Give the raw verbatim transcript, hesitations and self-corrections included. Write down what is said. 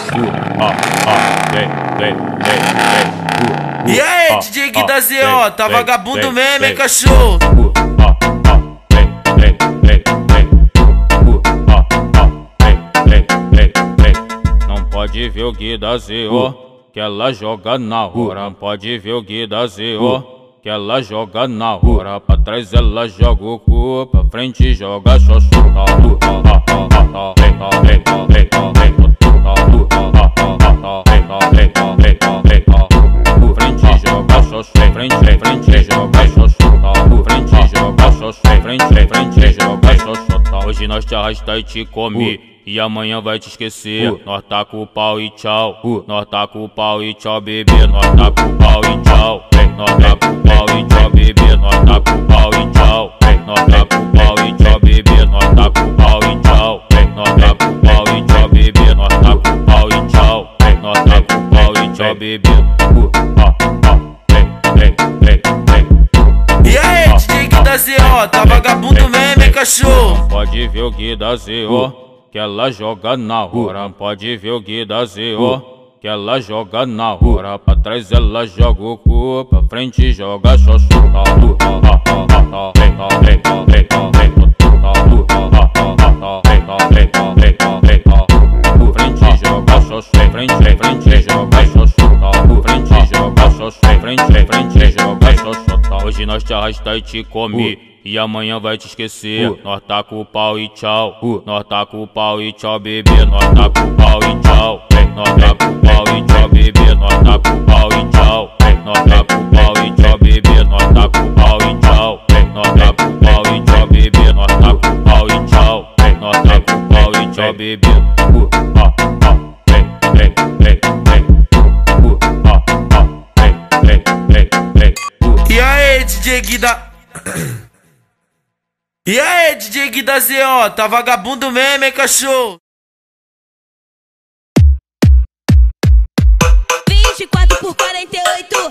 E aí, D J Gui da Z O, tá vagabundo mesmo, hein, cachorro? Não pode ver o Gui da Z O, que ela joga na hora. Pode ver o Gui da Z O, que ela joga na hora. Pra trás ela joga o cu, pra frente joga xoxota. Frente joga xoxota, frente, frente joga xoxota. Frente joga xoxota, frente, frente joga xoxota. Hoje nós te arrasta e te come, e amanhã vai te esquecer. Nós tá com o pau e tchau. Nós tá com o pau e tchau, bebê. Nós tá com o pau e tchau. Nós tá com o pau e tchau, bebê. Nós tá com o pau e tchau. Nós tá com o pau e tchau, bebê. Nós tá com o pau e tchau. Nós tá com o pau e tchau, bebê. Nós tá com o pau e tchau. Nós tá com o pau e tchau, bebê. E aí, D J Gui da Z O, tá vagabundo mesmo, hein, cachorro? Pode ver o Gui da Z O, que ela joga na hora. Pode ver o Gui da Z O, que ela joga na hora. Pra trás ela joga o cu, pra frente joga xoxota. Frente joga xoxota, frente, frente joga xoxota. Frente joga xoxota, frente, frente joga xoxota. Hoje nós te arrasta e te come, e amanhã vai te esquecer. Nós tá com o pau e tchau. Nós tá com o pau e tchau, bebê. Nós tá com o pau e tchau. Nós tá com o pau e tchau, bebê. Nós tá com o pau e tchau. Nós tá com o pau e tchau, bebê. Nós tá com o pau e tchau. Nós tá com o pau e tchau, bebê. Nós tá com o pau e tchau. Nós tá com o pau e tchau, bebê. E aí, D J Gui da... E aí, D J Gui da Z O, tá vagabundo mesmo, hein, cachorro? vinte e quatro por quarenta e oito